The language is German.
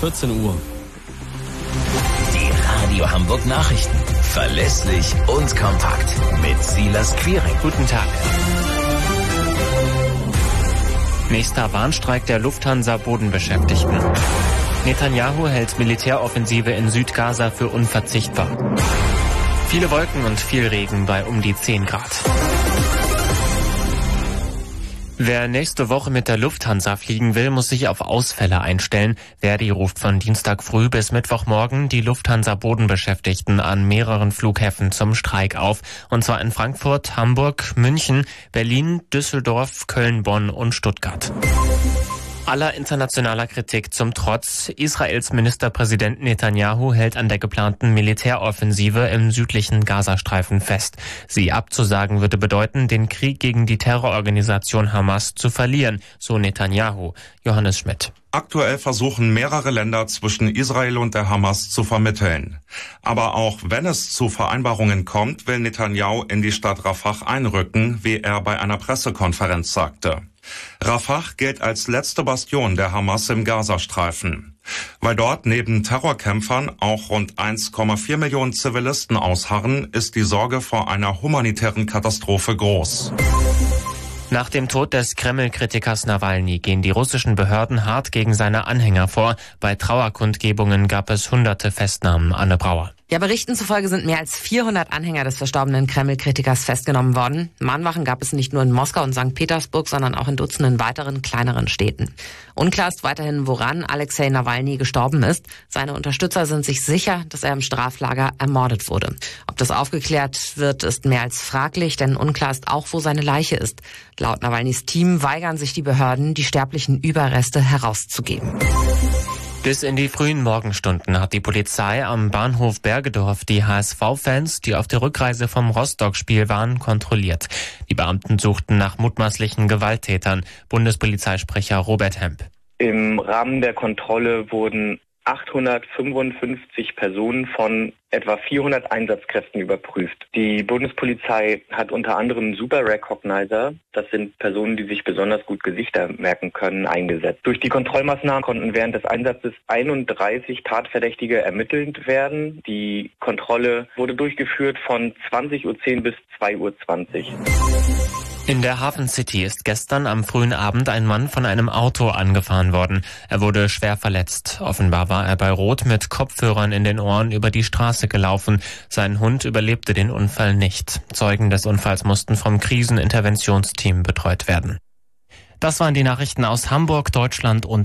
14 Uhr. Die Radio Hamburg Nachrichten. Verlässlich und kompakt. Mit Silas Quiring. Guten Tag. Nächster Warnstreik der Lufthansa-Bodenbeschäftigten. Netanyahu hält Militäroffensive in Südgaza für unverzichtbar. Viele Wolken und viel Regen bei um die 10 Grad. Wer nächste Woche mit der Lufthansa fliegen will, muss sich auf Ausfälle einstellen. Verdi ruft von Dienstag früh bis Mittwochmorgen die Lufthansa-Bodenbeschäftigten an mehreren Flughäfen zum Streik auf. Und zwar in Frankfurt, Hamburg, München, Berlin, Düsseldorf, Köln, Bonn und Stuttgart. Aller internationaler Kritik zum Trotz, Israels Ministerpräsident Netanyahu hält an der geplanten Militäroffensive im südlichen Gazastreifen fest. Sie abzusagen würde bedeuten, den Krieg gegen die Terrororganisation Hamas zu verlieren, so Netanyahu. Johannes Schmidt. Aktuell versuchen mehrere Länder zwischen Israel und der Hamas zu vermitteln. Aber auch wenn es zu Vereinbarungen kommt, will Netanyahu in die Stadt Rafah einrücken, wie er bei einer Pressekonferenz sagte. Rafah gilt als letzte Bastion der Hamas im Gazastreifen. Weil dort neben Terrorkämpfern auch rund 1,4 Millionen Zivilisten ausharren, ist die Sorge vor einer humanitären Katastrophe groß. Nach dem Tod des Kreml-Kritikers Nawalny gehen die russischen Behörden hart gegen seine Anhänger vor. Bei Trauerkundgebungen gab es hunderte Festnahmen. Anne Brauer. Ja, Berichten zufolge sind mehr als 400 Anhänger des verstorbenen Kreml-Kritikers festgenommen worden. Mahnwachen gab es nicht nur in Moskau und St. Petersburg, sondern auch in Dutzenden weiteren kleineren Städten. Unklar ist weiterhin, woran Alexei Nawalny gestorben ist. Seine Unterstützer sind sich sicher, dass er im Straflager ermordet wurde. Ob das aufgeklärt wird, ist mehr als fraglich, denn unklar ist auch, wo seine Leiche ist. Laut Nawalnys Team weigern sich die Behörden, die sterblichen Überreste herauszugeben. Bis in die frühen Morgenstunden hat die Polizei am Bahnhof Bergedorf die HSV-Fans, die auf der Rückreise vom Rostock-Spiel waren, kontrolliert. Die Beamten suchten nach mutmaßlichen Gewalttätern. Bundespolizeisprecher Robert Hemp. Im Rahmen der Kontrolle wurden 855 Personen von etwa 400 Einsatzkräften überprüft. Die Bundespolizei hat unter anderem Super Recognizer, das sind Personen, die sich besonders gut Gesichter merken können, eingesetzt. Durch die Kontrollmaßnahmen konnten während des Einsatzes 31 Tatverdächtige ermittelt werden. Die Kontrolle wurde durchgeführt von 20:10 Uhr bis 2:20 Uhr. In der Hafen City ist gestern am frühen Abend ein Mann von einem Auto angefahren worden. Er wurde schwer verletzt. Offenbar war er bei Rot mit Kopfhörern in den Ohren über die Straße gelaufen. Sein Hund überlebte den Unfall nicht. Zeugen des Unfalls mussten vom Kriseninterventionsteam betreut werden. Das waren die Nachrichten aus Hamburg, Deutschland und